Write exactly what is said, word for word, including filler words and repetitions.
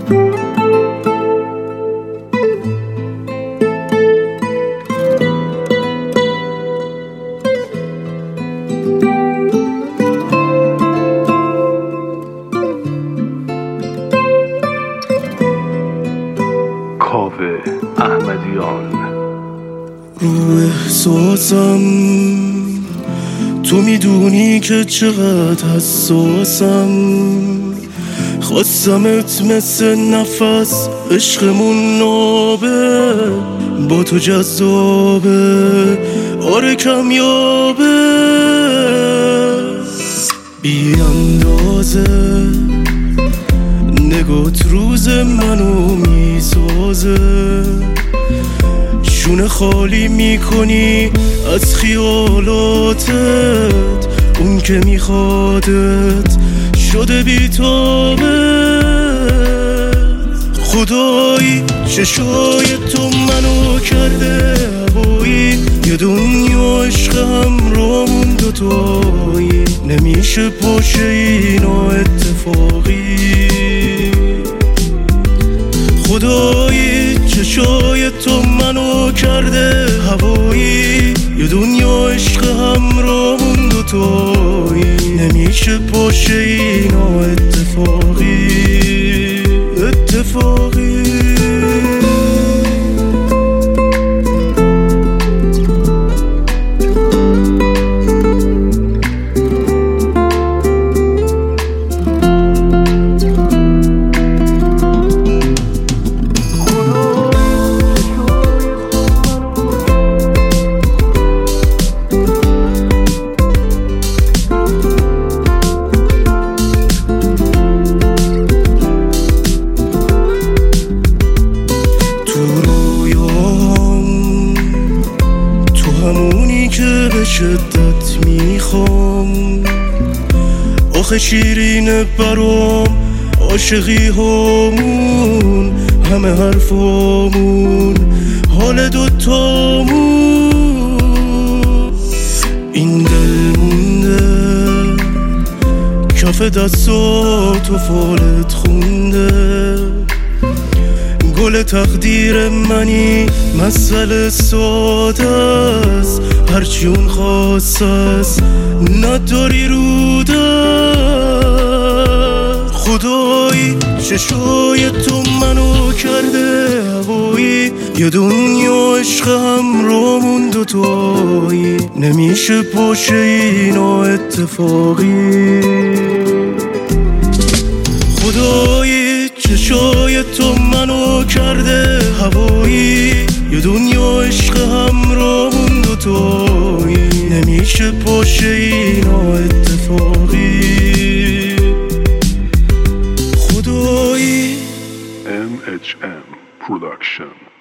کاوه احمدیان. رو احساسم تو میدونی که چقدر حساسم، خواستمت مثل نفس عشقمون نابه، با تو جذابه آره کمیابه، بی اندازه نگات روز منو میسازه، شونه خالی میکنی از خیالاتت، اون که میخوادت شده بیتابه، خدایی چشای تو منو کرده هوایی، یه دنیا عشق همرامون دوتایی، نمیشه باشه اینا اتفاقی، خدایی چشای تو منو کرده هوایی، یه دنیا عشق همرامون دوتایی، نمیشه باشه اینا اتفاقی اتفاقی. که به شدت میخوام آخه شیرینه برام عاشقی همون، همه حرفامون حال دوتامون، این دل مونده کف دستاتو فالت خونده، گل تقدیر منی مسئله ساده است، هرچی اون خواست است نداری رو دست، خدایی چشای تو منو کرده هوایی، یه دنیا عشق همرامون دوتایی، نمیشه باشه اینا اتفاقی، خدایی چشای تو منو کرده هوایی، یه دنیا عشق همرامون دوتایی، نمیشه باشه اینا اتفاقی، خدایی. ام اچ ام Production.